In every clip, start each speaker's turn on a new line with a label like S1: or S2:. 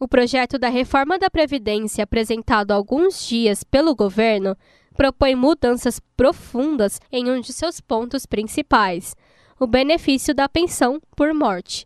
S1: O projeto da reforma da Previdência, apresentado há alguns dias pelo governo, propõe mudanças profundas em um de seus pontos principais: o benefício da pensão por morte.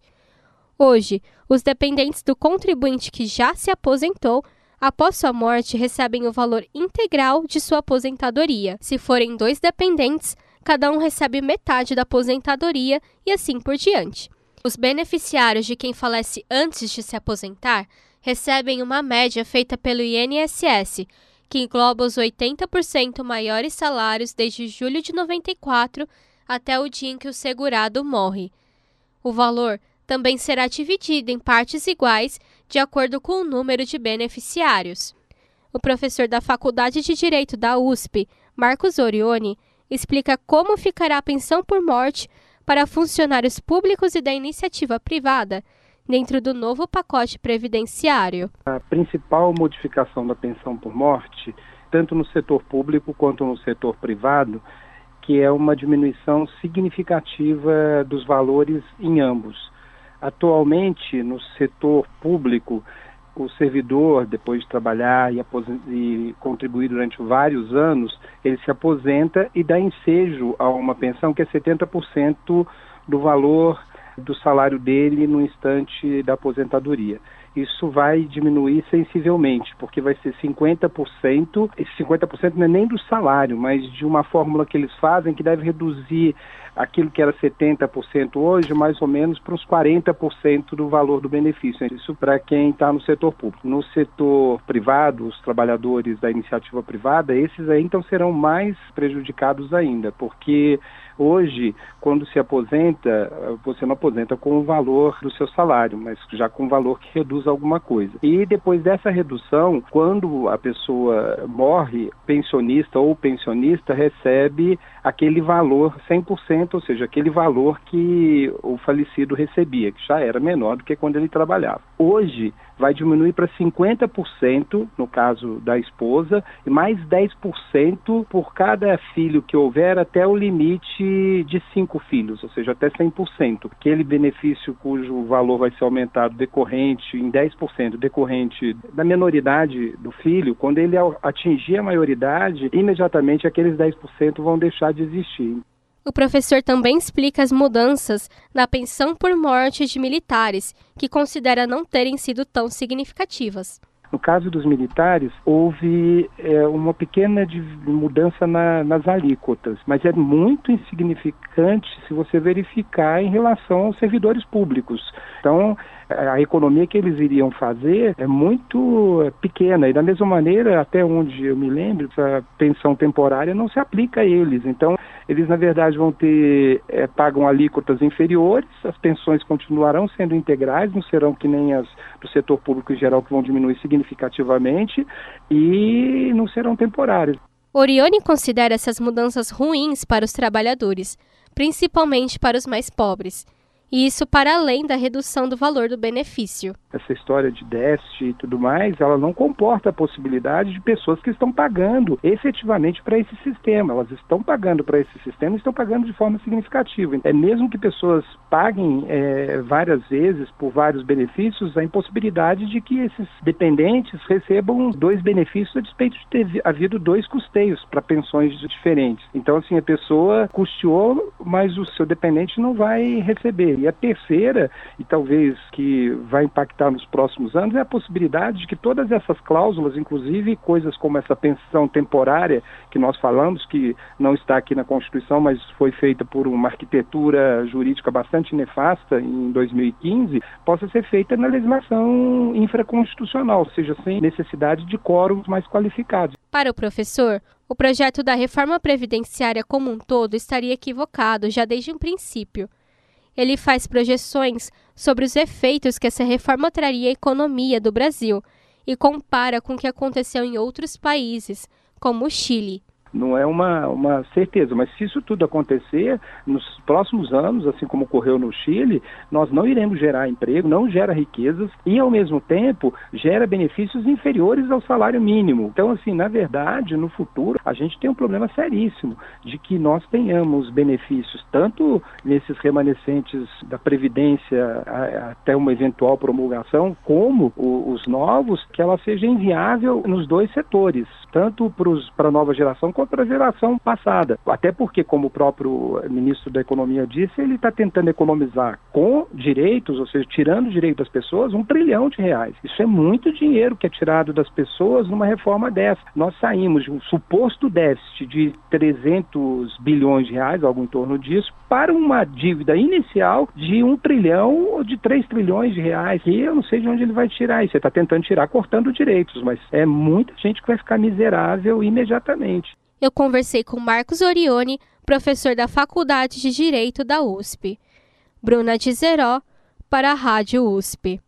S1: Hoje, os dependentes do contribuinte que já se aposentou, após sua morte, recebem o valor integral de sua aposentadoria. Se forem 2 dependentes, cada um recebe metade da aposentadoria e assim por diante. Os beneficiários de quem falece antes de se aposentar recebem uma média feita pelo INSS, que engloba os 80% maiores salários desde julho de 94 até o dia em que o segurado morre. O valor também será dividido em partes iguais de acordo com o número de beneficiários. O professor da Faculdade de Direito da USP, Marcos Orione, explica como ficará a pensão por morte para funcionários públicos e da iniciativa privada dentro do novo pacote previdenciário.
S2: A principal modificação da pensão por morte, tanto no setor público quanto no setor privado, que é uma diminuição significativa dos valores em ambos. Atualmente, no setor público, o servidor, depois de trabalhar e contribuir durante vários anos, ele se aposenta e dá ensejo a uma pensão que é 70% do valor do salário dele no instante da aposentadoria. Isso vai diminuir sensivelmente, porque vai ser 50%, esse 50% não é nem do salário, mas de uma fórmula que eles fazem que deve reduzir aquilo que era 70% hoje, mais ou menos para uns 40% do valor do benefício. Isso para quem está no setor público. No setor privado, os trabalhadores da iniciativa privada, esses aí então serão mais prejudicados ainda, porque hoje, quando se aposenta, você não aposenta com o valor do seu salário, mas já com o valor que reduz alguma coisa. E depois dessa redução, quando a pessoa morre, pensionista ou pensionista recebe aquele valor 100%, ou seja, aquele valor que o falecido recebia, que já era menor do que quando ele trabalhava. Hoje, vai diminuir para 50%, no caso da esposa, e mais 10% por cada filho que houver até o limite de 5 filhos, ou seja, até 100%. Aquele benefício cujo valor vai ser aumentado decorrente em 10%, decorrente da menoridade do filho, quando ele atingir a maioridade, imediatamente aqueles 10% vão deixar de existir.
S1: O professor também explica as mudanças na pensão por morte de militares, que considera não terem sido tão significativas.
S2: No caso dos militares, houve uma pequena mudança nas alíquotas, mas é muito insignificante se você verificar em relação aos servidores públicos. Então, a economia que eles iriam fazer é muito pequena e, da mesma maneira, até onde eu me lembro, essa pensão temporária não se aplica a eles. Então, eles, na verdade, vão pagam alíquotas inferiores, as pensões continuarão sendo integrais, não serão que nem as do setor público em geral, que vão diminuir significativamente, e não serão temporárias.
S1: Orione considera essas mudanças ruins para os trabalhadores, principalmente para os mais pobres, e isso para além da redução do valor do benefício.
S2: Essa história de déficit e tudo mais, ela não comporta a possibilidade de pessoas que estão pagando efetivamente para esse sistema. Elas estão pagando para esse sistema e estão pagando de forma significativa. É mesmo que pessoas paguem várias vezes por vários benefícios, a impossibilidade de que esses dependentes recebam 2 benefícios a despeito de ter havido 2 custeios para pensões diferentes. Então, assim, a pessoa custeou, mas o seu dependente não vai receber. E a terceira, e talvez que vai impactar nos próximos anos, é a possibilidade de que todas essas cláusulas, inclusive coisas como essa pensão temporária que nós falamos, que não está aqui na Constituição, mas foi feita por uma arquitetura jurídica bastante nefasta em 2015, possa ser feita na legislação infraconstitucional, ou seja, sem necessidade de quóruns mais qualificados.
S1: Para o professor, o projeto da reforma previdenciária como um todo estaria equivocado já desde o princípio. Ele faz projeções sobre os efeitos que essa reforma traria à economia do Brasil e compara com o que aconteceu em outros países, como o Chile.
S2: não é uma certeza, mas se isso tudo acontecer, nos próximos anos, assim como ocorreu no Chile, nós não iremos gerar emprego, não gera riquezas e, ao mesmo tempo, gera benefícios inferiores ao salário mínimo. Então, assim, na verdade, no futuro, a gente tem um problema seríssimo de que nós tenhamos benefícios, tanto nesses remanescentes da Previdência até uma eventual promulgação, como os novos, que ela seja inviável nos dois setores, tanto para a nova geração quanto para a geração passada. Até porque, como o próprio ministro da Economia disse, ele está tentando economizar com direitos, ou seja, tirando o direito das pessoas, R$1 trilhão. Isso é muito dinheiro que é tirado das pessoas numa reforma dessa. Nós saímos de um suposto déficit de 300 bilhões de reais, algo em torno disso, para uma dívida inicial de 1 trilhão ou de 3 trilhões de reais. E eu não sei de onde ele vai tirar isso. Você está tentando tirar cortando direitos, mas é muita gente que vai ficar miserável imediatamente.
S1: Eu conversei com Marcos Orione, professor da Faculdade de Direito da USP. Bruna Dizeró, para a Rádio USP.